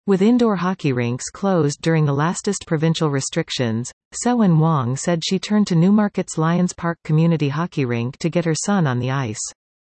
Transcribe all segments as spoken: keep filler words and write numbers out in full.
With indoor hockey rinks closed during the lastest provincial restrictions, Sewin Wong said she turned to Newmarket's Lions Park Community Hockey Rink to get her son on the ice.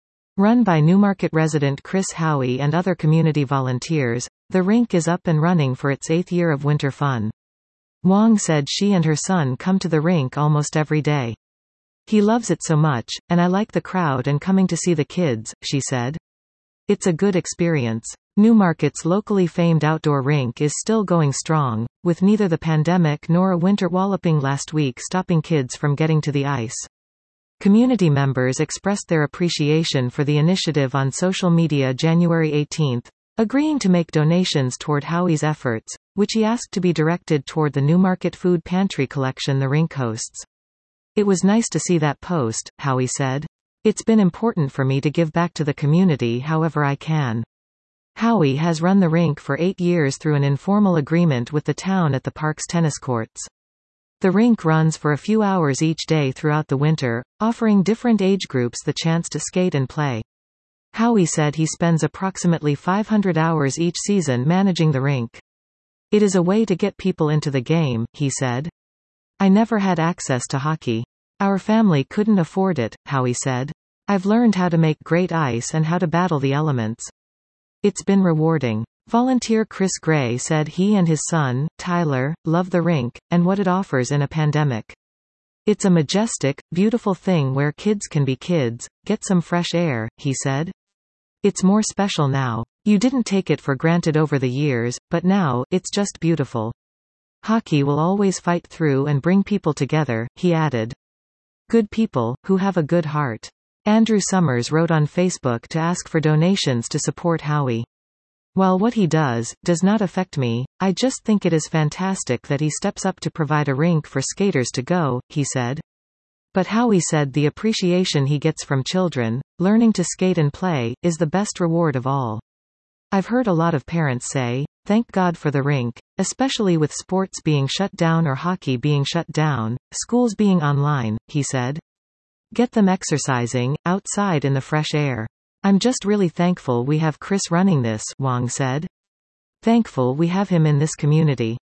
Run by Newmarket resident Chris Howie and other community volunteers, the rink is up and running for its eighth year of winter fun. Wong said she and her son come to the rink almost every day. He loves it so much, and I like the crowd and coming to see the kids, she said. It's a good experience. Newmarket's locally famed outdoor rink is still going strong, with neither the pandemic nor a winter walloping last week stopping kids from getting to the ice. Community members expressed their appreciation for the initiative on social media January eighteenth, agreeing to make donations toward Howie's efforts, which he asked to be directed toward the Newmarket Food Pantry collection the rink hosts. It was nice to see that post, Howie said. It's been important for me to give back to the community however I can. Howie has run the rink for eight years through an informal agreement with the town at the park's tennis courts. The rink runs for a few hours each day throughout the winter, offering different age groups the chance to skate and play. Howie said he spends approximately five hundred hours each season managing the rink. It is a way to get people into the game, he said. I never had access to hockey. Our family couldn't afford it, Howie said. I've learned how to make great ice and how to battle the elements. It's been rewarding. Volunteer Chris Gray said he and his son, Tyler, love the rink, and what it offers in a pandemic. It's a majestic, beautiful thing where kids can be kids, get some fresh air, he said. It's more special now. You didn't take it for granted over the years, but now, it's just beautiful. Hockey will always fight through and bring people together, he added. Good people, who have a good heart. Andrew Summers wrote on Facebook to ask for donations to support Howie. While what he does, does not affect me, I just think it is fantastic that he steps up to provide a rink for skaters to go, he said. But Howie said the appreciation he gets from children, learning to skate and play, is the best reward of all. I've heard a lot of parents say, thank God for the rink, especially with sports being shut down or hockey being shut down, schools being online, he said. Get them exercising, outside in the fresh air. I'm just really thankful we have Chris running this, Wong said. Thankful we have him in this community.